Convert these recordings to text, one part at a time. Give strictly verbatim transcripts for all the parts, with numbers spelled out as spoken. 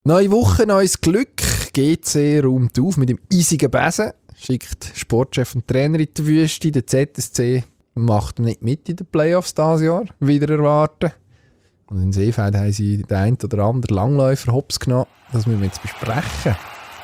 Neue Woche, neues Glück. G C räumt auf mit dem eisigen Besen. Schickt Sportchef und Trainer in die Wüste. Der Z S C macht nicht mit in den Playoffs dieses Jahr. Wieder erwarten. Und in Seefeld haben sie den einen oder anderen Langläufer hops genommen. Das müssen wir jetzt besprechen.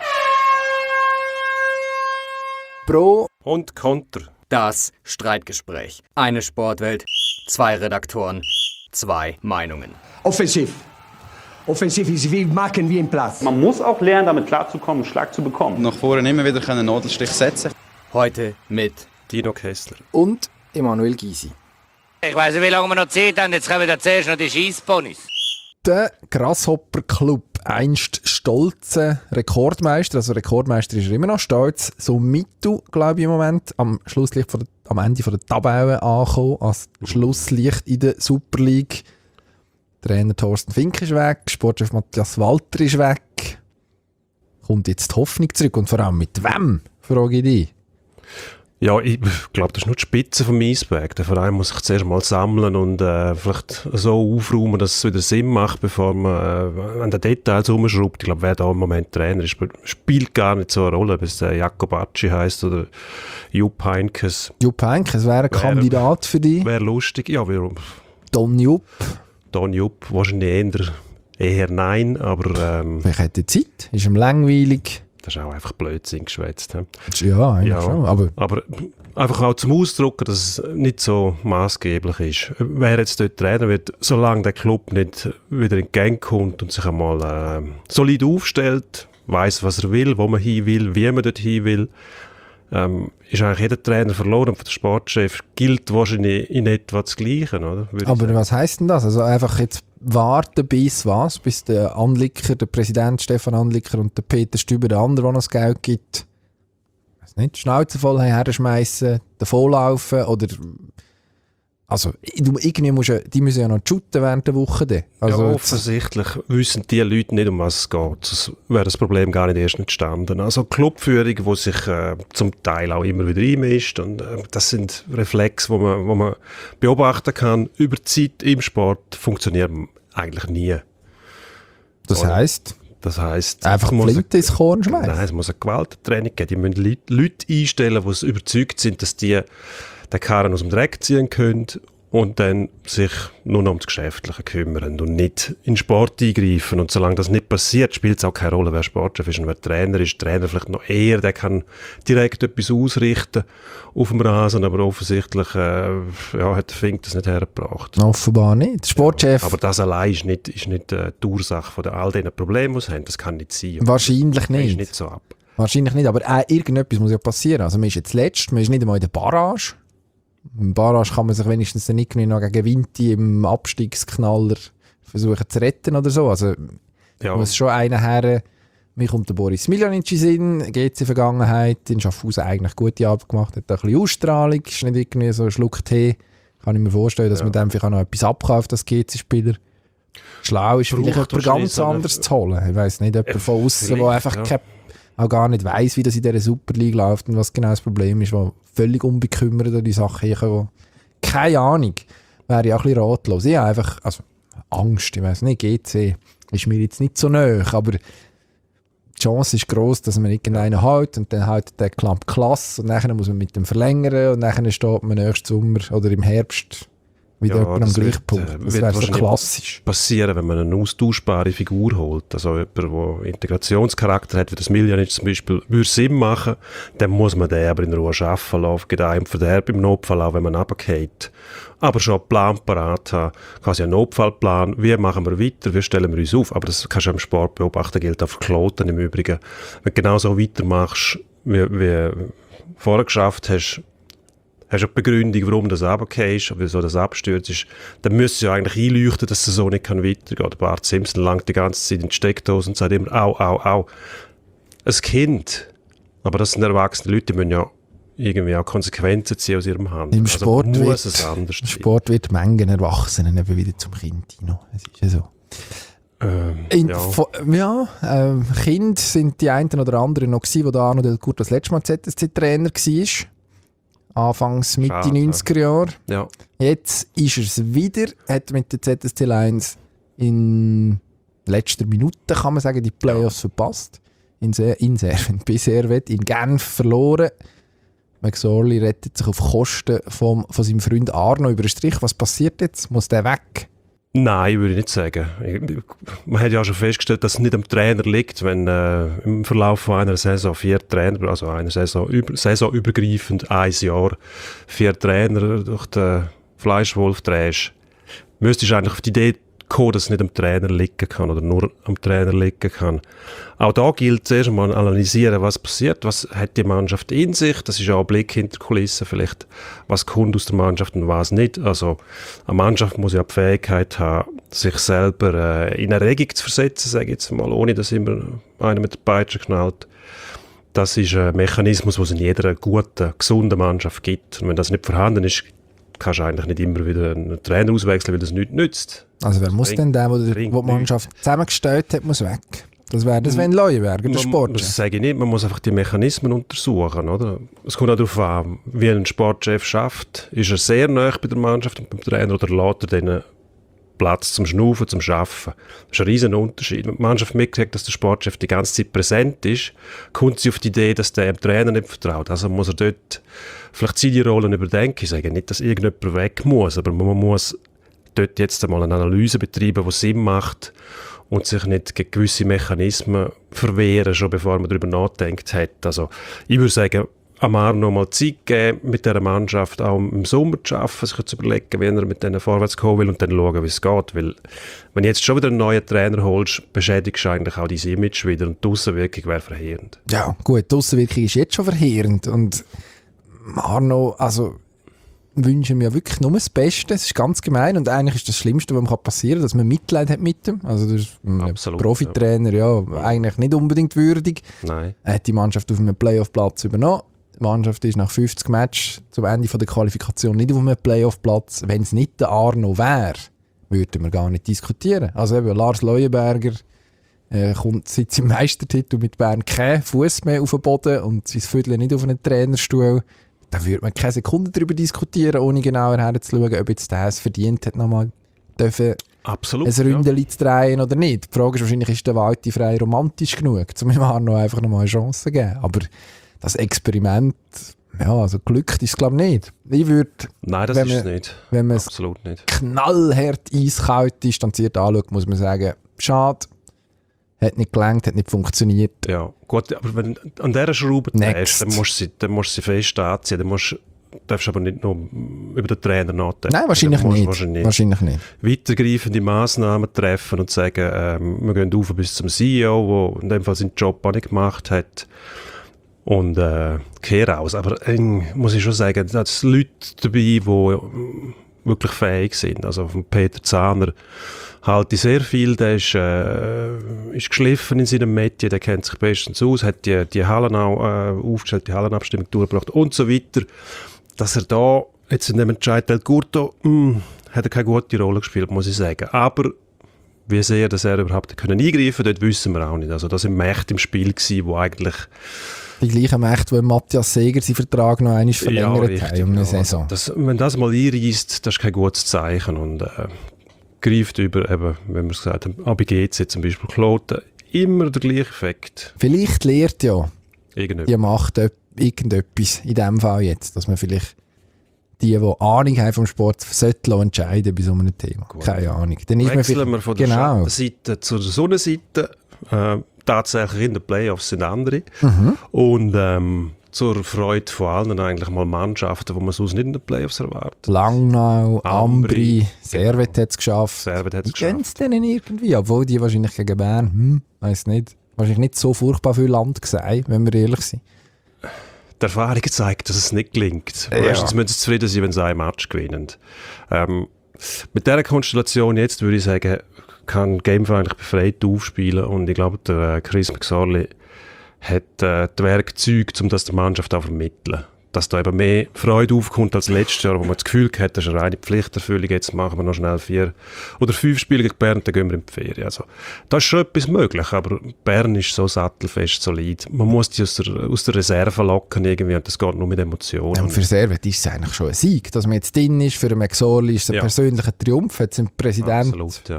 Pro und Konter. Das Streitgespräch. Eine Sportwelt, zwei Redaktoren, zwei Meinungen. Offensiv. Offensiv ist wie machen wie im Platz. Man muss auch lernen, damit klarzukommen, einen Schlag zu bekommen. Nach vorne immer wieder einen Nadelstich setzen. Heute mit Dino Kessler und Emanuel Gysi. Ich weiss nicht, wie lange wir noch Zeit haben. Jetzt kommen wir zuerst noch die Scheissponys. Der Grasshopper Club, einst stolze Rekordmeister, also Rekordmeister ist er immer noch stolz, so mittel, glaube ich, im Moment, am Schlusslicht von der, am Ende von der Tabelle angekommen, als Schlusslicht in der Super League. Trainer Thorsten Fink ist weg, Sportchef Matthias Walter ist weg. Kommt jetzt die Hoffnung zurück und vor allem mit wem, frage ich dich? Ja, ich glaube, das ist nur die Spitze vom Eisberg. Der Verein muss sich zuerst mal sammeln und äh, vielleicht so aufräumen, dass es wieder Sinn macht, bevor man äh, an den Details rumschraubt. Ich glaube, wer da im Moment Trainer ist, spielt gar nicht so eine Rolle, ob es äh, Jakobacci heisst oder Jupp Heynckes. Jupp Heynckes wäre ein wär, Kandidat für dich? Wäre lustig, ja. Warum? Don Jupp? Don Jupp, wahrscheinlich eher, eher nein, aber... Ähm, Vielleicht hat er Zeit, ist ihm langweilig. Das ist auch einfach Blödsinn geschwätzt. He? Ja, eigentlich ja, schon. Aber, aber einfach auch zum Ausdrucken, dass es nicht so maßgeblich ist. Wer jetzt dort Trainer wird, solange der Club nicht wieder in die Gang kommt und sich einmal äh, solid aufstellt, weiss, was er will, wo man hin will, wie man dort hin will, ähm, ist eigentlich jeder Trainer verloren. Und für den Sportchef gilt wahrscheinlich in etwa das Gleiche, oder? Aber was heisst denn das? Also einfach jetzt warten bis was? Bis der Anlicker, der Präsident Stefan Anlicker und der Peter Stüber, der andere, der noch das Geld gibt, ich weiss nicht, die Schnauze voll herschmeißen, davonlaufen oder... Also, irgendwie musst du, die müssen ja noch shooten während der Woche. Dann. Also ja, offensichtlich wissen die Leute nicht, um was es geht. Das wäre das Problem gar nicht erst entstanden. Also Clubführung, die sich äh, zum Teil auch immer wieder einmischt. Und äh, das sind Reflexe, die man, wo man beobachten kann. Über die Zeit im Sport funktionieren eigentlich nie. Das Oder? heisst? Das heisst, einfach Flinte ins Korn schmeißen? Nein, es muss eine Gewaltentraining geben. Die müssen Leute, Leute einstellen, die überzeugt sind, dass die den Karren aus dem Dreck ziehen können und dann sich nur noch um das Geschäftliche kümmern und nicht in den Sport eingreifen. Und solange das nicht passiert, spielt es auch keine Rolle, wer Sportchef ist und wer Trainer ist. Der Trainer vielleicht noch eher, der kann direkt etwas ausrichten auf dem Rasen, aber offensichtlich äh, ja, hat der Fink das nicht hergebracht. Offenbar nicht. Der Sportchef... Ja, aber das allein ist nicht, ist nicht äh, die Ursache von all diesen Problemen, die sie haben. Das kann nicht sein. Wahrscheinlich nicht. Ist nicht so ab. Wahrscheinlich nicht, aber äh, irgendetwas muss ja passieren. Also man ist jetzt letzt, man ist nicht einmal in der Barrage. Im Barrage kann man sich wenigstens dann irgendwie noch gegen Vinti im Abstiegsknaller versuchen zu retten oder so. Also ja. Muss schon einer her. Mir kommt der Boris Miljanic in Sinn, G C-Vergangenheit, in Schaffhausen eigentlich gute Arbeit gemacht, hat ein bisschen Ausstrahlung, ist nicht irgendwie so ein Schluck Tee. Kann ich mir vorstellen, dass ja. man dem vielleicht auch noch etwas abkauft als G C-Spieler. Schlau ist vielleicht jemand ganz anderes zu holen. Ich weiss nicht, jemand von außen, der einfach ja. kein auch gar nicht weiss, wie das in dieser Super League läuft und was genau das Problem ist, wo völlig unbekümmert an die Sache herkommen. Keine Ahnung. Wäre ja auch ein bisschen ratlos. Ich habe einfach, also Angst, ich weiss nicht, G C ist mir jetzt nicht so nahe, aber die Chance ist gross, dass man irgendeinen hält und dann hält der Klamp klasse und dann muss man mit dem verlängern und dann steht man nächsten Sommer oder im Herbst wieder ja, am gleichen Punkt. Das wäre so klassisch. Passieren, wenn man eine austauschbare Figur holt. Also jemand, der Integrationscharakter hat, wie das Miljanic zum Beispiel, würde Sinn machen, dann muss man den aber in Ruhe arbeiten lassen, geht einem Verderb im Notfall auch, wenn man runterfällt. Aber schon einen Plan parat haben, quasi einen Notfallplan, wie machen wir weiter, wie stellen wir uns auf. Aber das kannst du im Sport beobachten, gilt auch für Kloten im Übrigen. Wenn du genau so weitermachst, wie, wie vorher geschafft hast, hast du eine Begründung, warum das runterfällst, wieso das abstürzt ist, dann müsste es ja eigentlich einleuchten, dass es so nicht weitergehen kann. Bart Simpson langt die ganze Zeit in die Steckdose und sagt immer, au, au, au. Ein Kind, aber das sind erwachsene Leute, die müssen ja irgendwie auch Konsequenzen ziehen aus ihrem Handeln. Im also Sport muss wird, es anders sein. Sport wird Mengen Erwachsenen eben wieder zum Kind. Es ist ja so. Ähm, In, ja, vo, ja äh, Kinder sind die einen oder anderen noch gewesen, wo der Arno Del Curto das letzte Mal Z S C-Trainer war. Anfangs Mitte Schade. neunziger Jahre. ja. Jetzt ist er es wieder, hat mit der Z S C Lions in letzter Minute, kann man sagen, die Playoffs verpasst. In, sehr, in Servet, bei Servet, in Genf verloren. McSorley rettet sich auf Kosten vom, von seinem Freund Arno über den Strich. Was passiert jetzt? Muss der weg? Nein, würde ich nicht sagen. Man hat ja schon festgestellt, dass es nicht am Trainer liegt, wenn äh, im Verlauf von einer Saison vier Trainer, also einer Saison, über, saisonübergreifend ein Jahr, vier Trainer durch den Fleischwolf drehst, müsstest du eigentlich auf die Idee kommen, dass es nicht am Trainer liegen kann oder nur am Trainer liegen kann. Auch da gilt zuerst einmal analysieren, was passiert, was hat die Mannschaft in sich, das ist auch ein Blick hinter die Kulissen vielleicht, was kommt aus der Mannschaft und was nicht. Also eine Mannschaft muss ja die Fähigkeit haben, sich selber äh, in eine Regung zu versetzen, sage ich jetzt mal, ohne dass immer einer mit der Peitsche knallt. Das ist ein Mechanismus, den es in jeder guten, gesunden Mannschaft gibt. Und wenn das nicht vorhanden ist, kannst du eigentlich nicht immer wieder einen Trainer auswechseln, weil das nichts nützt. Also wer muss denn der, der die Mannschaft zusammengestellt hat, muss weg? Das wäre das Sven Leuenberger, der Sportchef. Das sage ich nicht, man muss einfach die Mechanismen untersuchen. Oder? Es kommt auch darauf an, wie ein Sportchef schafft. Ist er sehr nah bei der Mannschaft und beim Trainer oder lässt er denen Platz zum Schnaufen, zum Schaffen? Das ist ein riesen Unterschied. Wenn die Mannschaft mitkriegt, dass der Sportchef die ganze Zeit präsent ist, kommt sie auf die Idee, dass der dem Trainer nicht vertraut. Also muss er dort vielleicht seine Rollen überdenken. Ich sage nicht, dass irgendjemand weg muss, aber man muss dort jetzt einmal eine Analyse betreiben, die Sinn macht und sich nicht gegen gewisse Mechanismen verwehren, schon bevor man darüber nachdenkt hat. Also ich würde sagen, Amar noch mal Zeit geben, mit dieser Mannschaft auch im Sommer zu arbeiten, sich zu überlegen, wie er mit denen vorwärts kommen will und dann schauen, wie es geht. Weil, wenn du jetzt schon wieder einen neuen Trainer holst, beschädigst du eigentlich auch dein Image wieder und die Aussenwirkung wäre verheerend. Ja, gut, die Aussenwirkung ist jetzt schon verheerend und Arno, also wünschen mir wirklich nur das Beste. Es ist ganz gemein und eigentlich ist das Schlimmste, was man passieren kann, dass man Mitleid hat mit ihm. Also das ist ein Absolut, Profitrainer, ja. ja, eigentlich nicht unbedingt würdig. Nein. Er hat die Mannschaft auf einem Playoff-Platz übernommen. Die Mannschaft ist nach fünfzig Matches zum Ende der Qualifikation nicht auf einem Playoff-Platz. Wenn es nicht der Arno wäre, würden wir gar nicht diskutieren. Also eben Lars Leuenberger äh, kommt seit seinem Meistertitel mit Bern keinen Fuß mehr auf den Boden und sein Viertel nicht auf einen Trainerstuhl. Da würde man keine Sekunde darüber diskutieren, ohne genauer herzuschauen, ob jetzt der es verdient hat, nochmal dürfen Absolut, ein Ründeli ja. zu drehen oder nicht. Die Frage ist wahrscheinlich, ist der Walti frei romantisch genug, um ihm Arno einfach nochmal eine Chance zu geben. Aber das Experiment, ja, also glückt ist es glaube ich nicht. Ich würde, Nein, das wenn ist man, es nicht. Wenn man Absolut nicht. knallhart eiskalt distanziert anschaut, muss man sagen, schade, hat nicht gelangt, hat nicht funktioniert. Ja, gut, aber wenn du an dieser Schraube drehst, dann musst du sie, dann musst du sie fest anziehen. Dann musst, darfst du aber nicht nur über den Trainer nachdenken. Nein, wahrscheinlich nicht. Wahrscheinlich nicht. Wahrscheinlich nicht. Weitergreifende Massnahmen treffen und sagen, ähm, wir gehen rauf bis zum C E O, der in dem Fall seinen Job auch nicht gemacht hat. Und äh, kehr aus. Aber äh, muss ich schon sagen, da sind Leute dabei, die äh, wirklich fähig sind. Also von Peter Zahner halte ich sehr viel. Der ist, äh, ist geschliffen in seinem Metier, der kennt sich bestens aus, hat die, die Hallenau äh, aufgestellt, die Hallenabstimmung durchgebracht und so weiter. Dass er da jetzt in dem Entscheid Del Curto, mh, hat er keine gute Rolle gespielt, muss ich sagen. Aber wie sehr dass er überhaupt können eingreifen konnte, dort wissen wir auch nicht. Also da sind Mächte im Spiel gewesen, wo eigentlich die gleichen Mächte, die Matthias Seger seinen Vertrag noch einmal verlängert ja, haben um eine ja. Saison. Das, wenn das mal einreisst, das ist kein gutes Zeichen und äh, greift über, eben, wenn wir es gesagt haben, A B G Z zum Beispiel, Kloten, immer der gleiche Effekt. Vielleicht lehrt ja Irgendetwas. die Macht irgendetwas in diesem Fall jetzt, dass man vielleicht die, die Ahnung haben vom Sport, sollten entscheiden bei so einem Thema. Gut. Keine Ahnung. Dann ist Wechseln man wir von der genau. Schattenseite zur Sonnenseite. Äh, tatsächlich in den Playoffs sind andere. Mhm. Und ähm, zur Freude von allen eigentlich mal Mannschaften, die man sonst nicht in den Playoffs erwartet. Langnau, Ambri, Ambri Servet genau. hat es geschafft. Servet hat es geschafft. Wie geschafft. denen irgendwie? Obwohl die wahrscheinlich gegen Bern, hm, weiss nicht, wahrscheinlich nicht so furchtbar viel Land gesehen, wenn wir ehrlich sind. Die Erfahrung zeigt, dass es nicht gelingt. Ja. Erstens müssen sie zufrieden sein, wenn sie ein Match gewinnen. Ähm, mit dieser Konstellation jetzt würde ich sagen, kann GameFi eigentlich befreit aufspielen und ich glaube, der äh, Chris McSorley hat äh, die Werkzeuge, um das der Mannschaft auch vermitteln. Dass da eben mehr Freude aufkommt als letztes Jahr, wo man das Gefühl hat, das ist eine reine Pflichterfüllung, jetzt machen wir noch schnell vier oder fünf Spiele gegen Bern, dann gehen wir in die Ferien. Also, da ist schon etwas möglich, aber Bern ist so sattelfest, solid. Man muss die aus der, aus der Reserve locken irgendwie und das geht nur mit Emotionen. Ja, und für Servet ist es eigentlich schon ein Sieg. Dass man jetzt drin ist, für den McSorley ist es ein ja. persönlicher Triumph. Jetzt sind Präsident Absolut, ja.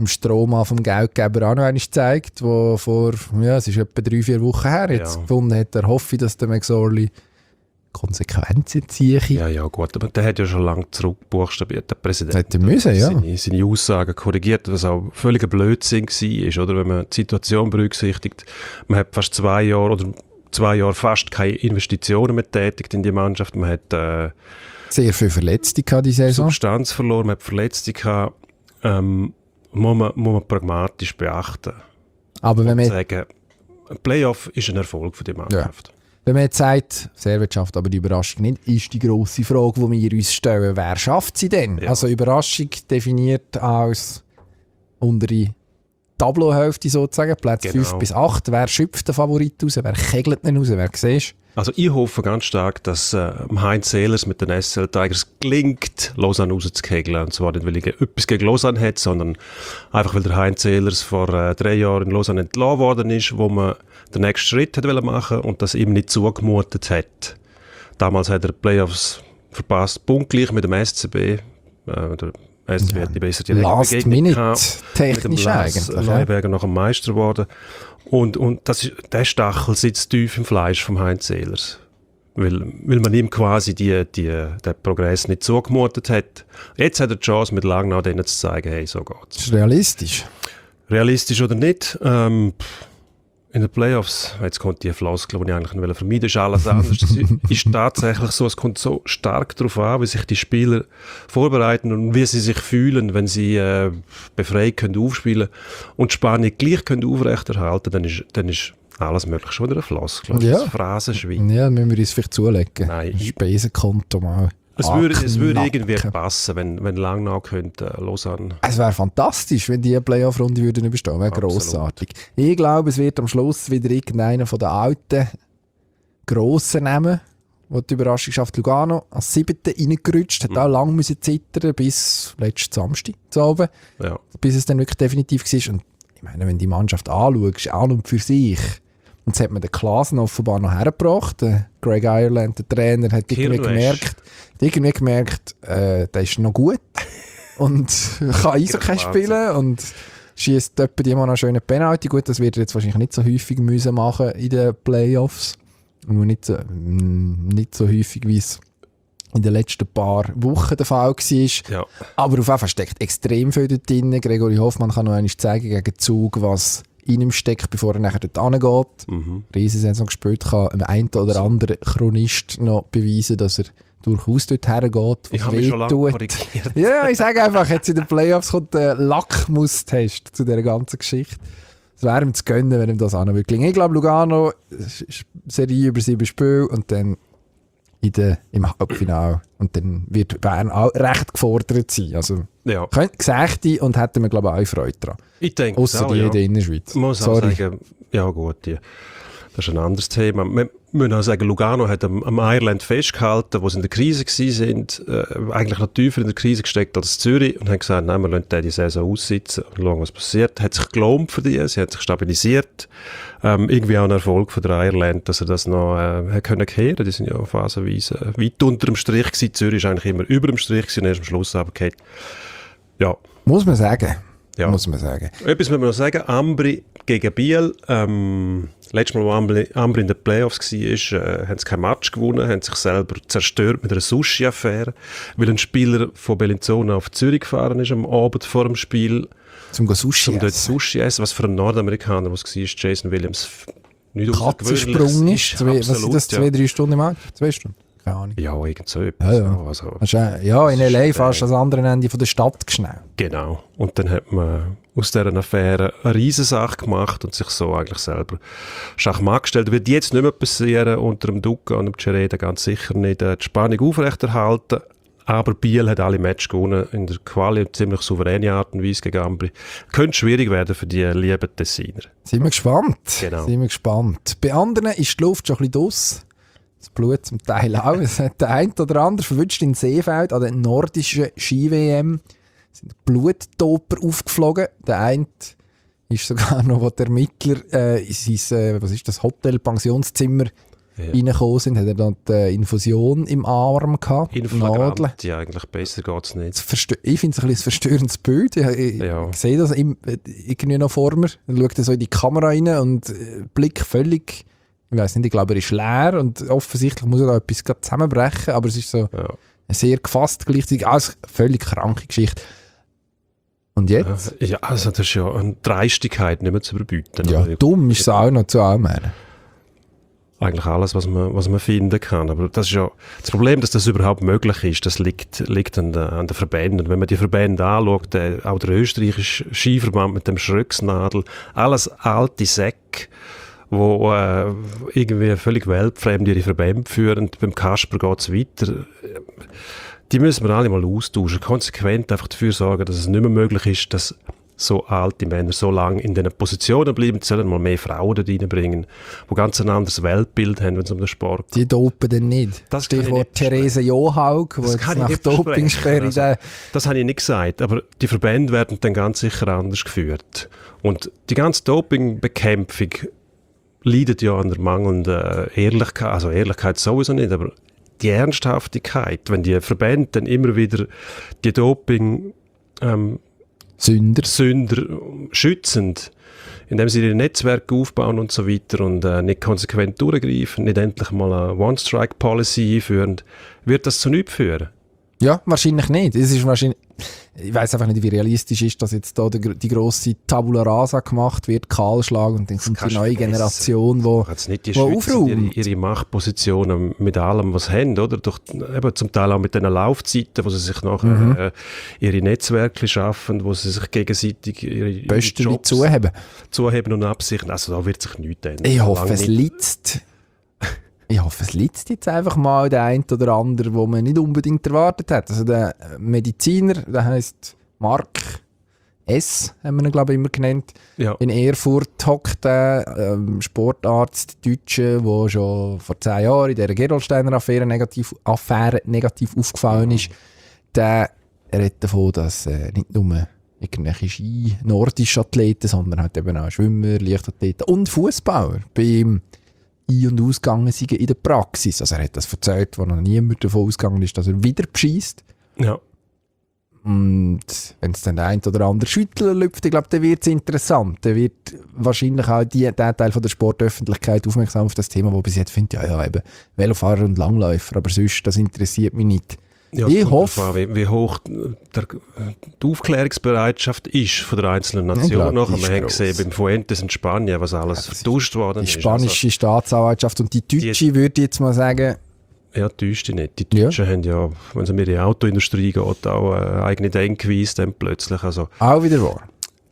im Stroma vom Geldgeber auch noch einmal gezeigt, wo vor, ja, es ist etwa drei, vier Wochen her, jetzt Ja. gefunden hat, er hoffe, dass der McSorley Konsequenzen ziehe. Ja, ja, gut, aber der hat ja schon lange zurückbuchstabiert, der Präsident. Hätte müssen, ja. Seine, seine Aussagen korrigiert, was auch völliger Blödsinn war, oder? Wenn man die Situation berücksichtigt, man hat fast zwei Jahre oder zwei Jahre fast keine Investitionen mehr tätigt in die Mannschaft, man hat äh, Sehr viele Verletzte gehabt die Saison. Substanz verloren, man hat Verletzte gehabt, ähm, muss man, muss man pragmatisch beachten. Aber wenn Und man, sagen, ein Playoff ist ein Erfolg für die Mannschaft. wenn man jetzt sagt, Servet schafft aber die Überraschung nicht, ist die grosse Frage, die wir uns stellen, wer schafft sie denn? Ja. Also Überraschung definiert als untere Tableauhälfte sozusagen, Plätze Genau. fünf bis acht. Wer schöpft den Favorit raus? Wer kegelt ihn raus? Wer siehst Also ich hoffe ganz stark, dass äh, Heinz Sehlers mit den S L Tigers gelingt, Lausanne rauszukegeln. Und zwar nicht, weil ich etwas gegen Lausanne hat, sondern einfach, weil der Heinz Sehlers vor äh, drei Jahren in Lausanne entlassen worden ist, wo man den nächsten Schritt hat wollen machen und das ihm nicht zugemutet hat. Damals hat er die Playoffs verpasst, punktgleich mit dem S C B. Äh, der S C B Ja. hat die bessere Last Begegnung Minute gehabt. technisch mit dem Lars eigentlich, ja. Leuenberger noch ein Meister geworden. Und, und das ist, der Stachel sitzt tief im Fleisch vom Heinz Sehlers. Weil, weil man ihm quasi die, die, den Progress nicht zugemutet hat. Jetzt hat er die Chance, mit Langnau denen zu zeigen, hey, so geht's. Das ist realistisch. Realistisch oder nicht, ähm, in den Playoffs, jetzt kommt die Floskel, die ich eigentlich nicht vermeiden will, ist alles anders. Das ist tatsächlich so, es kommt so stark darauf an, wie sich die Spieler vorbereiten und wie sie sich fühlen, wenn sie äh, befreit können aufspielen und die Spannung gleich können aufrechterhalten, dann ist, dann ist alles möglich. Schon wieder eine Floskel, das Ja. ist Phrasenschwein. Ja, müssen wir uns vielleicht zulegen. Nein. Ein Spesenkonto mal. Es würde, es würde anknacken. irgendwie passen, wenn, wenn Langnau könnte, äh, Lausanne. Es wäre fantastisch, wenn die Playoff-Runde würden überstehen. Wäre Absolut. grossartig. Ich glaube, es wird am Schluss wieder irgendeiner von den alten Grossen nehmen, der die Überraschung schafft. Lugano als Siebte reingerutscht, hat Mhm. auch lange müssen zittern bis letzten Samstag zu Abend, Ja. bis es dann wirklich definitiv war. Und ich meine, wenn die Mannschaft anschaust, an und für sich, und das hat man den Klaasen offenbar noch hergebracht. Der Greg Ireland, der Trainer, hat irgendwie Kirwesch. gemerkt, hat irgendwie gemerkt, äh, der ist noch gut und kann Eishockey spielen und schießt etwa die mal noch schöne Penalty. Gut, das wird er jetzt wahrscheinlich nicht so häufig müssen machen in den Playoffs. Und nur nicht so, mm, nicht so häufig, wie es in den letzten paar Wochen der Fall war. Ja. Aber auf jeden Fall steckt extrem viel dort drin. Gregory Hoffmann kann noch einmal zeigen gegen Zug, was in ihm steckt, bevor er nachher dort hingeht. Mhm. Riesensaison gespielt, kann einem einen oder anderen Chronist noch beweisen, dass er durchaus dort hergeht, Ich was habe mich schon lange wehtut. korrigiert. Ja, ich sage einfach, jetzt in den Playoffs kommt der Lackmustest zu dieser ganzen Geschichte. Es wäre ihm zu gönnen, wenn ihm das auch noch gelingen. Ich glaube, Lugano, Serie über sieben Spiele und dann in der, im Halbfinale. Und dann wird Bern auch recht gefordert sein. Also, Ja. könnte gesagt und hätten wir, glaube ich, auch Freude daran. Ich denke Außer auch, die ja. in der Innerschweiz. Ich muss auch Sorry. sagen, ja gut, die, das ist ein anderes Thema. Wir müssen auch sagen, Lugano hat am, am Ireland festgehalten, wo sie in der Krise waren, äh, eigentlich noch tiefer in der Krise gesteckt als Zürich und haben gesagt, nein, wir lassen die Saison aussitzen und schauen, was passiert. Hat sich gelohnt für die, sie hat sich stabilisiert. Ähm, irgendwie auch ein Erfolg von der Ireland, dass er das noch äh, hat können kehren. Die sind ja phasenweise äh, weit unter dem Strich gewesen. Zürich ist eigentlich immer über dem Strich gewesen und erst am Schluss aber geht. Ja. Muss man sagen. Ja. Muss man sagen. Etwas müssen wir noch sagen, Ambri gegen Biel. Ähm, letztes Mal, wo Ambri, Ambri in den Playoffs war, äh, haben sie kein Match gewonnen, haben sich selber zerstört mit einer Sushi-Affäre, weil ein Spieler von Bellinzona auf Zürich gefahren ist am Abend vor dem Spiel, Zum go Sushi um dort essen. Sushi essen, was für ein Nordamerikaner, was war, Jason Williams, nicht Katzensprung außergewöhnliches. ist. Zwei, was sind Absolut, das? Zwei, ja. drei Stunden im Auto? Zwei Stunden? Keine Ahnung. Ja, irgend so etwas. Ja, ja. Also, Das ist, äh, ja, in L A ist, fast äh, ans andere Ende von der Stadt geschnellt. Genau. Und dann hat man aus dieser Affäre eine Riesensache gemacht und sich so eigentlich selber Schachmatt gestellt. Das wird jetzt nicht mehr passieren unter dem Duca und dem Cereda, ganz sicher nicht. äh, Die Spannung aufrechterhalten. Aber Biel hat alle Matches gewonnen in der Quali auf ziemlich souveräne Art und Weise gegen Ambri. Könnte schwierig werden für die lieben Tessiner. Sind wir gespannt. Genau. Sind wir gespannt. Bei anderen ist die Luft schon ein bisschen draus. Das Blut zum Teil auch. Es hat der ein oder andere verwünscht in Seefeld an der nordischen Ski-W M. Es sind Bluttoper aufgeflogen. Der eine ist sogar noch, wo der Ermittler äh, in sein, äh, was ist das, Hotel, Pensionszimmer Ja. reingekommen sind, hat er dann die Infusion im Arm gehabt. Inflagrant, ja, eigentlich besser geht es nicht. Verstö- ich finde es ein, ein verstörendes Bild. Ich, ich, Ja. ich sehe das im, irgendwie noch vor mir. Dann schaut er so in die Kamera rein und äh, Blick völlig, ich weiß nicht, ich glaube, er ist leer und offensichtlich muss er da etwas gerade zusammenbrechen, aber es ist so Ja. sehr gefasst gleichzeitig. Also, völlig kranke Geschichte. Und jetzt? Ja, also das ist ja eine Dreistigkeit nicht mehr zu überbieten. Ja, Aber dumm ist es auch noch zu allem. eigentlich alles, was man, was man finden kann. Aber das ist ja das Problem, dass das überhaupt möglich ist, das liegt, liegt an, der, an den Verbänden. Wenn man die Verbände anschaut, der, auch der österreichische Skiverband mit dem Schröcksnadel, alles alte Säcke, wo äh, irgendwie völlig weltfremd ihre Verbände führen. Beim Kasper geht es weiter. Die müssen wir alle mal austauschen, konsequent einfach dafür sorgen, dass es nicht mehr möglich ist, dass so alte Männer so lange in diesen Positionen bleiben. Sie sollen mal mehr Frauen da reinbringen, die ganz ein anderes Weltbild haben, wenn es um den Sport geht. Die dopen dann nicht. Das kann ich Stichwort nicht Therese Johaug, die Das jetzt kann ich nach nicht Dopingsperre versprechen. Also, das habe ich nicht gesagt, aber die Verbände werden dann ganz sicher anders geführt. Und die ganze Dopingbekämpfung leidet ja an der mangelnden Ehrlichkeit, also Ehrlichkeit sowieso nicht, aber die Ernsthaftigkeit, wenn die Verbände dann immer wieder die Doping ähm, Sünder. Sünder schützend, indem sie ihre Netzwerke aufbauen und so weiter und äh, nicht konsequent durchgreifen, nicht endlich mal eine One-Strike-Policy einführen, wird das zu nichts führen. Ja, wahrscheinlich nicht. Es ist wahrscheinlich, ich weiß einfach nicht, wie realistisch ist, dass jetzt da die, die grosse Tabula Rasa gemacht wird, Kahlschlag, und dann kommt die kannst du neue vergessen. Generation, wo, Jetzt nicht die wo schützen ihre, aufräumt. ihre Machtpositionen mit allem, was sie haben, oder? Durch, eben zum Teil auch mit den Laufzeiten, wo sie sich nachher Mhm. äh, ihre Netzwerke schaffen, wo sie sich gegenseitig ihre, ihre Bösten Jobs zuheben. zuheben und absichern. Also da wird sich nichts ändern. Ich hoffe, Lange es nicht. liegt. Ich hoffe, es liegt jetzt einfach mal der ein oder andere, wo man nicht unbedingt erwartet hat. Also der Mediziner, der heisst Mark S., haben wir ihn, glaube ich, immer genannt. Ja. In Erfurt hockt der ähm, Sportarzt, Deutsche, der schon vor zehn Jahren in dieser Gerolsteiner-Affäre negativ, Affäre negativ aufgefallen ist. Der redet davon, dass äh, nicht nur irgendwelche Ski, nordische Athleten, sondern halt eben auch Schwimmer, Leichtathleten und Fußballer bei ihm ein- und ausgegangen sind in der Praxis. Also er hat das erzählt, wo noch niemand davon ausgegangen ist, dass er wieder bescheisst. Ja. Und wenn es dann der ein oder andere Schüttler lüpft, ich glaube, dann wird es interessant. Dann wird wahrscheinlich auch die, der Teil von der Sportöffentlichkeit aufmerksam auf das Thema, wo bis jetzt findet, ja, ja, eben Velofahrer und Langläufer, aber sonst, das interessiert mich nicht. Ja, Ich es kommt hoffe- darauf an, wie, wie hoch der, die Aufklärungsbereitschaft ist von der einzelnen Ich Nationen. glaube, die Nachher, ist wir haben gross. gesehen, beim Fuentes in Spanien, was alles das ist- vertuscht worden Die ist. spanische Staatsanwaltschaft und die deutsche, würde ich jetzt mal sagen, Also, ja, täuscht dich nicht. Die Ja. Deutschen haben ja, wenn es um ihre Autoindustrie geht, auch eine eigene Denkweise dann plötzlich. Also auch wieder wahr.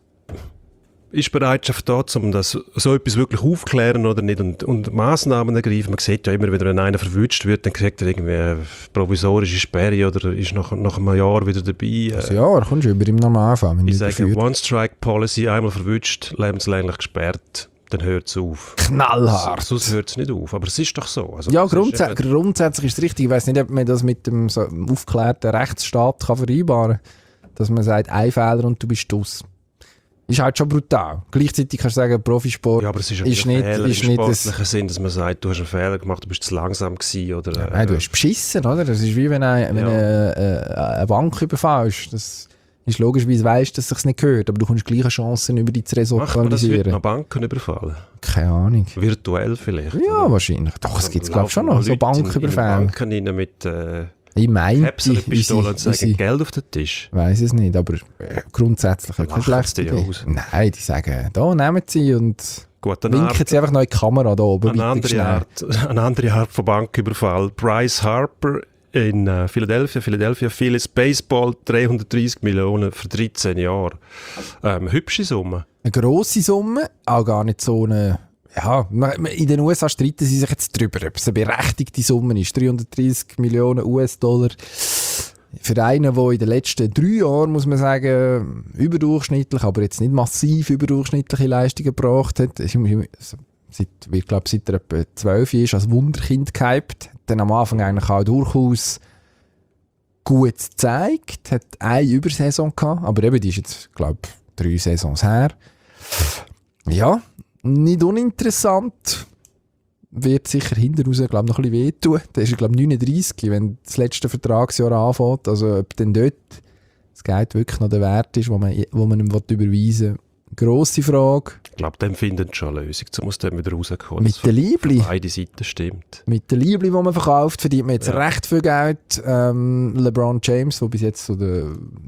ist Bereitschaft da, um das so etwas wirklich aufklären oder nicht und, und Massnahmen ergreifen. Man sieht ja immer wieder, wenn einer verwünscht wird, dann kriegt er irgendwie eine provisorische Sperre oder ist nach, nach einem Jahr wieder dabei. Also ja, da kommst du über im Normalfall, wenn Ich du sage, dafür One-Strike-Policy, einmal verwünscht, lebenslänglich gesperrt, dann hört es auf. knallhart. Sonst hört es nicht auf, aber es ist doch so. Also, Ja, das ist grundsä eben- grundsätzlich ist es richtig. Ich weiß nicht, ob man das mit dem so einem aufgeklärten Rechtsstaat kann vereinbaren kann. Dass man sagt, ein Fehler und du bist aus. Ist halt schon brutal. Gleichzeitig kannst du sagen, Profisport Ja, aber es ist, ist ist nicht, Fehler ist im nicht das, sportlichen Sinn, dass man sagt, du hast einen Fehler gemacht, du bist zu langsam gewesen oder... ja, äh, nein, du hast beschissen, oder? Das ist wie wenn, ein, wenn Ja. eine, äh, eine Bank überfällst. Das ist logischerweise weißt, dass es sich nicht gehört, aber du kommst gleiche Chancen über dich zu Macht man das heute resozialisieren. noch Banken überfallen? Keine Ahnung. Virtuell vielleicht? Ja, oder? wahrscheinlich. Doch, es gibt es, glaube ich, schon Laufen noch. So Leute in- In Banküberfälle. Banken rein mit äh, Ich meine, Hepserpistolen und sagen, unsere- Geld auf den Tisch. weiß es nicht, aber äh, grundsätzlich Da keine lachen sie schlechte ja Idee. aus. Nein, die sagen, da nehmen sie und Gut, eine, winken Art, sie einfach noch in die Kamera da oben. eine, weiter andere schnell. Art, eine andere Art von Banküberfall. Bryce Harper in äh, Philadelphia, Philadelphia Phillies Baseball, dreihundertdreißig Millionen für dreizehn Jahre. Ähm, hübsche Summe. Eine grosse Summe, auch gar nicht so eine... Ja, in den U S A streiten sie sich jetzt drüber, ob es eine berechtigte Summe ist. dreihundertdreißig Millionen U S-Dollar. Für einen, der in den letzten drei Jahren, muss man sagen, überdurchschnittlich, aber jetzt nicht massiv überdurchschnittliche Leistungen gebracht hat. Seit, ich glaube, seit er etwa zwölf ist, als Wunderkind gehypt. Dann am Anfang eigentlich auch durchaus gut gezeigt. Hat eine Übersaison gehabt, aber eben, die ist jetzt, glaube ich, drei Saisons her. Ja, nicht uninteressant. wird sicher hinten raus, glaube ich, noch ein bisschen wehtun. Der ist, glaube ich, neununddreissig, wenn das letzte Vertragsjahr anfängt. Also ob denn dort das Geld wirklich noch der Wert ist, wo man, wo man ihm überweisen will. Grosse Frage. Ich glaube, dann findet schon eine Lösung, um aus dem wieder rauszukommen. Mit der Liebli. Beide Seiten stimmt. Mit der Liebli, die man verkauft, verdient man jetzt Ja. recht viel Geld. Ähm, LeBron James, der bis jetzt so der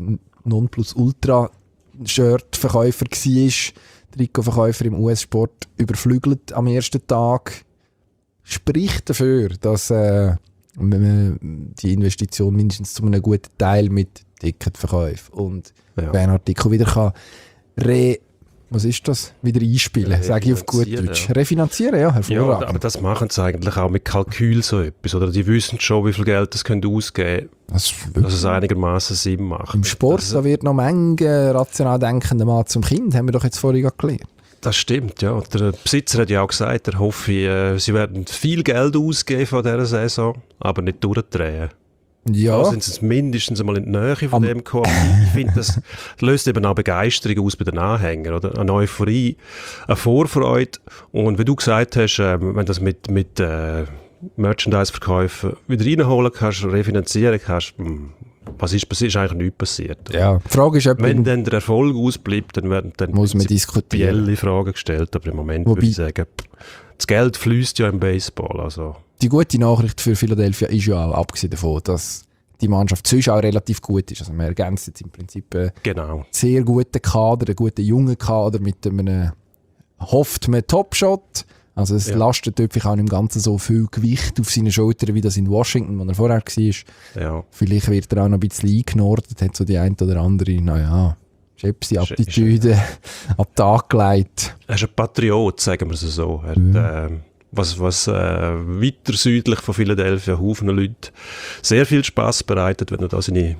Nonplusultra-Shirt-Verkäufer war, Trikotverkäufer im U S-Sport, überflügelt am ersten Tag, spricht dafür, dass äh, man die Investition mindestens zu einem guten Teil mit Ticketverkäufen und Ja. wer einen Artikel wieder kann re... Was ist das? Wieder einspielen, sage ich auf gut Refinanzieren, Deutsch. ja. Refinanzieren, ja, Ja, hervorragend. aber das machen sie eigentlich auch mit Kalkül so etwas. Oder die wissen schon, wie viel Geld das können ausgeben Das können, dass es einigermaßen Sinn macht. Im Sport, das, da wird noch Menge rational denkender Mann zum Kind, haben wir doch jetzt vorhin gelernt. das stimmt, ja. Der Besitzer hat ja auch gesagt, er hoffe, äh, sie werden viel Geld ausgeben von dieser Saison, aber nicht durchdrehen. Ja, Da sind sie mindestens einmal in die Nähe von Am- dem gekommen. Ich finde, das löst eben auch Begeisterung aus bei den Anhängern, oder? Eine Euphorie, eine Vorfreude. Und wie du gesagt hast, äh, wenn du das mit, mit äh, Merchandise-Verkäufen wieder reinholen kannst, refinanzieren kannst, mh, was ist passiert? Ist eigentlich nichts passiert. ja. Die Frage ist, ob Wenn im- dann der Erfolg ausbleibt, dann werden dann Muss man diskutieren. prinzipielle Fragen gestellt. Aber im Moment Wobei- würde ich sagen, das Geld fließt ja im Baseball. Also. die gute Nachricht für Philadelphia ist ja auch, abgesehen davon, dass die Mannschaft sonst auch relativ gut ist. Also man ergänzt jetzt im Prinzip einen Genau. sehr guten Kader, einen guten jungen Kader mit einem, hofft man, Topshot. Also es Ja. lastet wirklich auch nicht im Ganzen so viel Gewicht auf seinen Schultern, wie das in Washington, wo er vorher war. Ja. Vielleicht wird er auch noch ein bisschen eingenordet, hat so die ein oder andere, naja, Schepsi-Attitüde ab den Tag gelegt. Er ist ein Patriot, sagen wir es so. Er hat, Mhm. äh, was was äh, weiter südlich von Philadelphia Haufen Leute sehr viel Spass bereitet, wenn er da seine,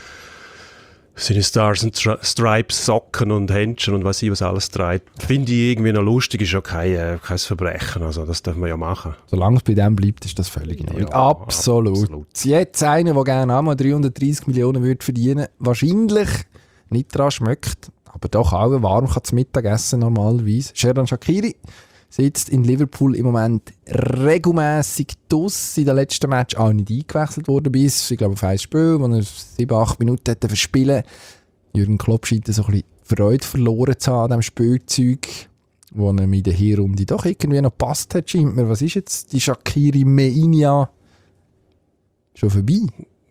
seine Stars and Stri- Stripes, Socken und Händchen und was ich was alles trägt. Finde ich irgendwie noch lustig, ist ja kein, äh, kein Verbrechen. Also das darf man ja machen. Solange es bei dem bleibt, ist das völlig in Ordnung. Ja, absolut. absolut. Jetzt einer, der gerne auch mal dreihundertdreissig Millionen würde verdienen, wahrscheinlich nicht daran schmeckt, aber doch auch warm kann zu Mittag essen normalerweise. Xherdan Shaqiri sitzt in Liverpool im Moment regelmässig draus. In den letzten Match auch nicht eingewechselt worden bis, ich glaube, auf ein Spiel, wo er sieben, acht Minuten hätte verspielen. Jürgen Klopp scheint so ein bisschen Freude verloren zu haben an diesem Spielzeug, wo ihm in der Hinrunde doch irgendwie noch gepasst hat, scheint mir. Was ist jetzt die Shaqiri Meinia? Schon vorbei?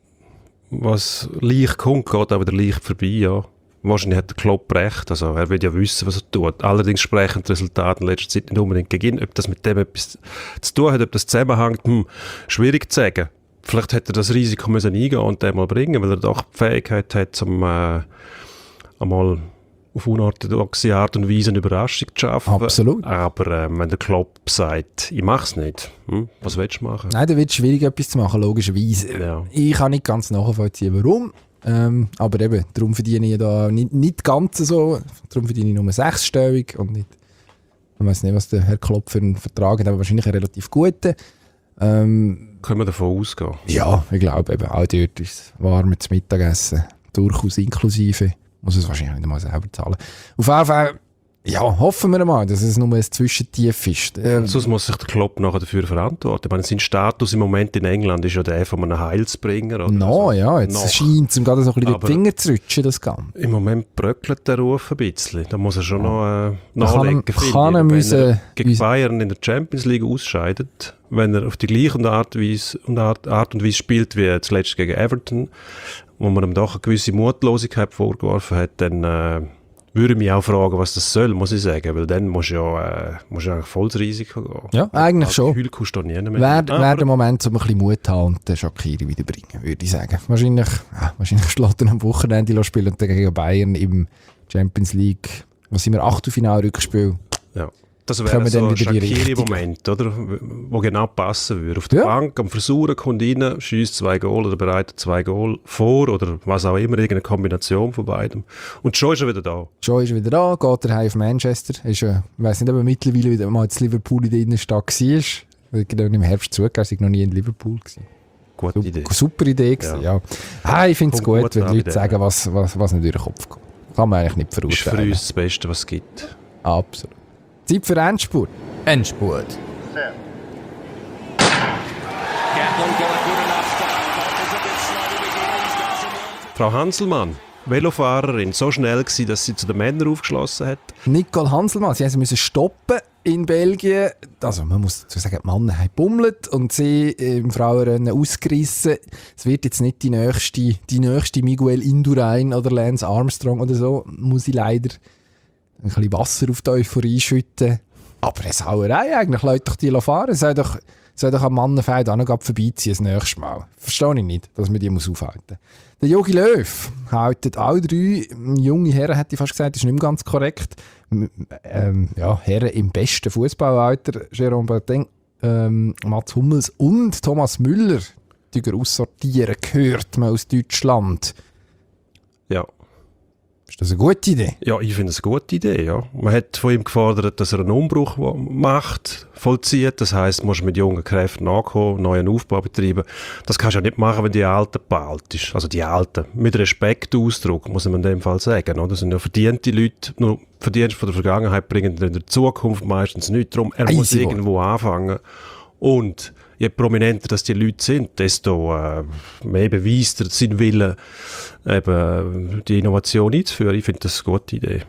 Was leicht kommt, geht auch wieder leicht vorbei, ja. Wahrscheinlich hat der Klopp recht, also er will ja wissen, was er tut. Allerdings sprechen die Resultate in letzter Zeit nicht unbedingt gegen ihn. Ob das mit dem etwas zu tun hat, ob das zusammenhängt, hm, schwierig zu sagen. Vielleicht hätte er das Risiko müssen eingehen und den mal bringen, weil er doch die Fähigkeit hat, um äh, einmal auf unorthodoxe Art und Weise eine Überraschung zu schaffen. Absolut. Aber ähm, wenn der Klopp sagt, ich mach's nicht, hm, was willst du machen? Nein, da wird es schwierig, etwas zu machen, logischerweise. Ja. Ich kann nicht ganz nachvollziehen, warum. Ähm, aber eben, darum verdiene ich da nicht, nicht ganz so. Darum verdiene ich nur sechsstellig und nicht. Ich weiß nicht, was der Herr Klopp für einen Vertrag hat, aber wahrscheinlich einen relativ guten. Ähm, Können wir davon ausgehen? ja, ich glaube eben, auch dort ist es warmes Mittagessen. Durchaus inklusive. Muss es wahrscheinlich nicht mal selber zahlen. Auf jeden Fall, ja, hoffen wir mal, dass es nur ein Zwischentief ist. Ähm, Sonst muss sich der Klopp nachher dafür verantworten. Ich meine, sein Status im Moment in England ist ja der von einem Heilsbringer. Oder? no, Also, ja, jetzt noch. scheint es ihm gerade so ein bisschen Aber- die Finger zu rutschen, das Ganze. Im Moment bröckelt der Ruf ein bisschen. Da muss er schon noch äh, Da kann nachlegen. er- finde kann ich. er Wenn müssen- er gegen müssen- Bayern in der Champions League ausscheidet, wenn er auf die gleiche Art, Weise, und Art, Art und Weise spielt wie zuletzt gegen Everton, wo man ihm doch eine gewisse Mutlosigkeit vorgeworfen hat, dann äh, würde ich mich auch fragen, was das soll, muss ich sagen. Weil dann musst du ja, äh, musst du eigentlich voll ins Risiko gehen. Ja, eigentlich schon. Gefühl kannst du da nie mehr. Wäre Aber- wär der Moment, um ein bisschen Mut zu haben und den Shaqiri wiederbringen, würde ich sagen. Wahrscheinlich, ja, wahrscheinlich schlägt er am Wochenende spielen und dann gegen Bayern im Champions League, was sind wir, Achtelfinal-Rückspiel. Ja. Das Können wäre wir so dann ein wieder die richtige- Shaqiri-Moment, oder? Wo genau passen würde. Auf der Ja. Bank, am Versuchen, kommt rein, schießt zwei Goal oder bereitet zwei Goal vor oder was auch immer, irgendeine Kombination von beidem. Und schon ist er wieder da. Schon ist er wieder da, geht er heim auf Manchester. Ist, äh, ich weiss nicht, ob er mittlerweile wieder mal in Liverpool in der Innenstadt war. Ich glaube, im Herbst zugegeben, ich war noch nie in Liverpool gewesen. Gute Sup- Idee. Super Idee gewesen, ja. Ja. Ah, ich finde es Kommt gut, gut wenn an Leute bei sagen, denen. was, was, was nicht durch den Kopf kommt. Kann man eigentlich nicht Ist für verurteilen. uns das Beste, was es gibt. Absolut. Zeit für Endspurt. Endspurt. Frau Hanselmann, Velofahrerin, so schnell gewesen, dass sie zu den Männern aufgeschlossen hat. Nicole Hanselmann, sie mussten stoppen in Belgien. Also man muss dazu sagen, die Männer haben gebummelt und sie im Frauenrennen ausgerissen. Es wird jetzt nicht die nächste, die nächste Miguel Indurain oder Lance Armstrong oder so. Muss ich leider ein bisschen Wasser auf die Euphorie schütten. Aber eine Sauerei eigentlich, Leute doch die fahren. Soll doch, soll doch am Mannenfeld auch noch vorbeiziehen das nächste Mal. Verstehe ich nicht, dass man die muss aufhalten muss. Der Jogi Löw haltet alle drei junge Herren, hätte ich fast gesagt, das ist nicht mehr ganz korrekt. Ähm, ja, Herren im besten Fußballalter, Jérôme Boateng, ähm, Mats Hummels und Thomas Müller, die aussortieren, gehört man aus Deutschland. Ja. Ist das eine gute Idee? Ja, ich finde es eine gute Idee, ja. Man hat von ihm gefordert, dass er einen Umbruch macht, vollzieht. Das heisst, du musst mit jungen Kräften nachkommen, neuen Aufbau betreiben. Das kannst du ja nicht machen, wenn die Alten bealt ist. Also die Alten. Mit Respektausdruck, muss man in dem Fall sagen. Oder? Das sind ja verdiente Leute. Nur Verdienste von der Vergangenheit bringen in der Zukunft meistens nichts. Darum, er muss Easy irgendwo anfangen. Und je prominenter dass die Leute sind, desto äh, mehr beweist er seinen Willen, eben die Innovation einzuführen. Ich finde das eine gute Idee.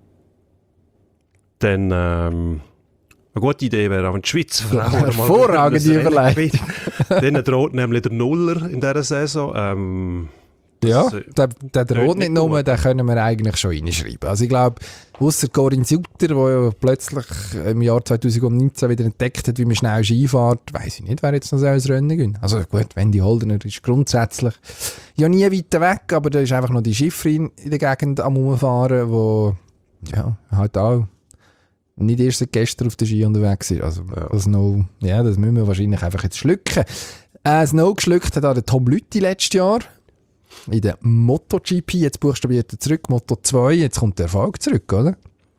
Dann ähm, eine gute Idee wäre auch, wenn die Schweizer Frauen ja, hervorragende Überleitung. Denen droht nämlich der Nuller in dieser Saison. Ähm, Ja, das, der, der droht nicht nur, den können wir eigentlich schon reinschreiben. Also ich glaube, ausser Corinne Sutter, der ja plötzlich im Jahr zwanzig neunzehn wieder entdeckt hat, wie man schnell Ski fährt, weiss ich nicht, wer jetzt noch so ins Rennen geht. Also gut, Wendy Holdener ist grundsätzlich ja nie weiter weg, aber da ist einfach noch die Schifferin in der Gegend am Rumfahren, wo ja, halt auch nicht erst seit gestern auf der Ski unterwegs ist. Also ja. das, noch, ja, das müssen wir wahrscheinlich einfach jetzt schlucken. Äh, das No geschluckt hat auch der Tom Lüthi letztes Jahr. In der MotoGP, jetzt buchstabiert er zurück, Moto zwei, jetzt kommt der Erfolg zurück, oder?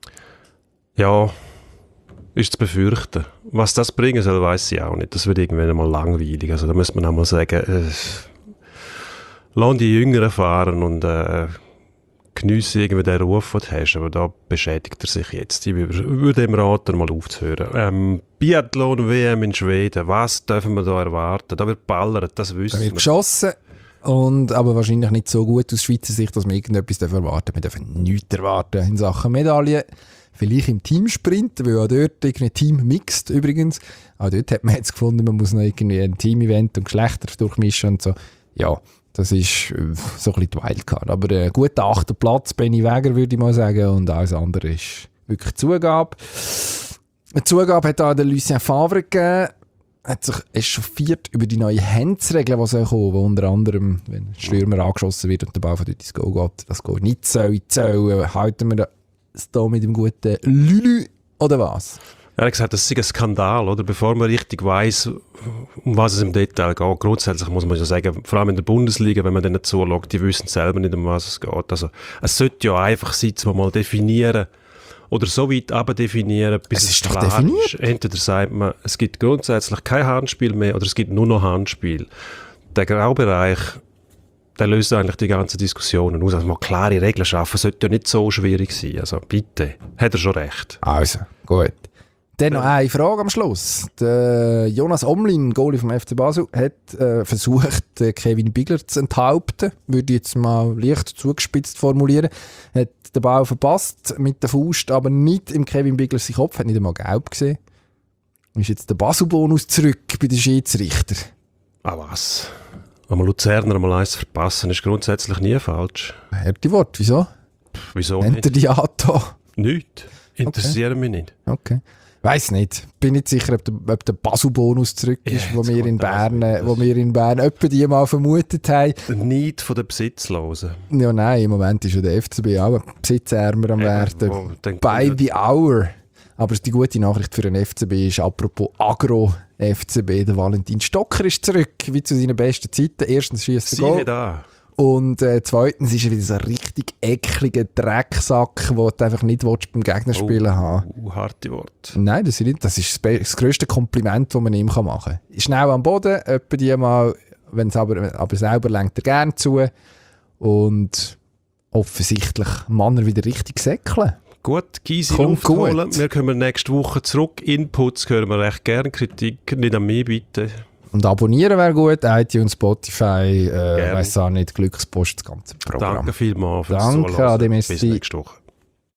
Ja, ist zu befürchten. Was das bringen soll, weiss ich auch nicht. Das wird irgendwann mal langweilig. Also da muss man auch mal sagen, äh, lass die Jüngeren fahren und äh, geniesse irgendwie den Ruf, den du hast. Aber da beschädigt er sich jetzt. Ich würde ihm raten, mal aufzuhören. Ähm, Biathlon-W M in Schweden, was dürfen wir da erwarten? Da wird ballert, das wissen Da wird wir. geschossen, und, aber wahrscheinlich nicht so gut aus Schweizer Sicht, dass wir irgendetwas erwarten. Wir dürfen nichts erwarten in Sachen Medaillen. Vielleicht im Teamsprint, weil auch dort irgendwie Team mixed übrigens. Auch dort hat man jetzt gefunden, man muss noch irgendwie ein Team-Event und Geschlechter durchmischen und so. Ja, das ist äh, so ein bisschen die Wildcard. Aber ein guter achter Platz, Benny Wäger würde ich mal sagen, und alles andere ist wirklich Zugabe. Eine Zugabe hat auch der Lucien Favre gegeben. Hat sich echauffiert über die neuen Handsregeln, die kommen, wo unter anderem, wenn ein Stürmer angeschossen wird und der Ball von dort ins Goal geht, das Goal nicht soll zählen. Halten wir das da mit dem guten Lülü oder was? Er hat gesagt, das ist ein Skandal, oder? Bevor man richtig weiss, um was es im Detail geht. Grundsätzlich muss man ja sagen, vor allem in der Bundesliga, wenn man denen zuschaut, die wissen selber nicht, um was es geht. Also, es sollte ja einfach sein, dass man mal definieren oder so weit abdefinieren, bis es, es ist klar doch definiert. ist. Entweder sagt man, es gibt grundsätzlich kein Handspiel mehr oder es gibt nur noch Handspiel. Der Graubereich, der löst eigentlich die ganzen Diskussionen aus. Also mal klare Regeln schaffen, sollte ja nicht so schwierig sein. Also bitte, hat er schon recht. Also, gut. Dann noch eine Frage am Schluss. Der Jonas Omlin, Goalie vom F C Basel, hat äh, versucht, Kevin Bigler zu enthaupten. Würde ich jetzt mal leicht zugespitzt formulieren. Hat den Ball verpasst mit der Faust, aber nicht im Kevin Bigler seinen Kopf. Hat nicht einmal gelb gesehen. Ist jetzt der Basel-Bonus zurück bei den Schiedsrichter? Ah was? Einmal Luzerner einmal eins verpassen ist grundsätzlich nie falsch. Harte Wort, wieso? Pff, wieso Nennt er nicht? die Ato? Nicht. Interessiert mich nicht. Okay. Weiss nicht. Bin nicht sicher, ob der, ob der Basel-Bonus zurück ist, Ja, wo, jetzt wir in kommt das Bern, wieder. wo wir in Bern etwa die mal vermutet haben. Der Neid von den Besitzlosen. Ja, nein, im Moment ist ja der F C B auch ein besitzärmer am Eben, werden. wo dann By kommt the hour. Aber die gute Nachricht für den F C B ist, apropos Agro-F C B, der Valentin Stocker ist zurück, wie zu seinen besten Zeiten. Erstens schießt er Siehe Goal. da. Und äh, zweitens ist er wieder so ein richtig ekliger Drecksack, den du einfach nicht willst, beim Gegner spielen oh, haben. Uh, harte Worte. Nein, das ist, nicht, das ist das, be- das grösste Kompliment, das man ihm machen kann. Schnell am Boden, etwa die mal, wenn's aber, aber selber lenkt er gerne zu. Und offensichtlich Mann wieder richtig säckeln. Gut, Gysi Kommt Luft holen. gut. Wir kommen nächste Woche zurück. Inputs hören wir recht gerne. Kritik nicht an mich, bitte. Und abonnieren wäre gut, iTunes, Spotify, äh, weiss auch nicht, Glückspost, das ganze Programm. Danke vielmals fürs Danke, Zuhören. Ade, Bis merci. nächste Woche.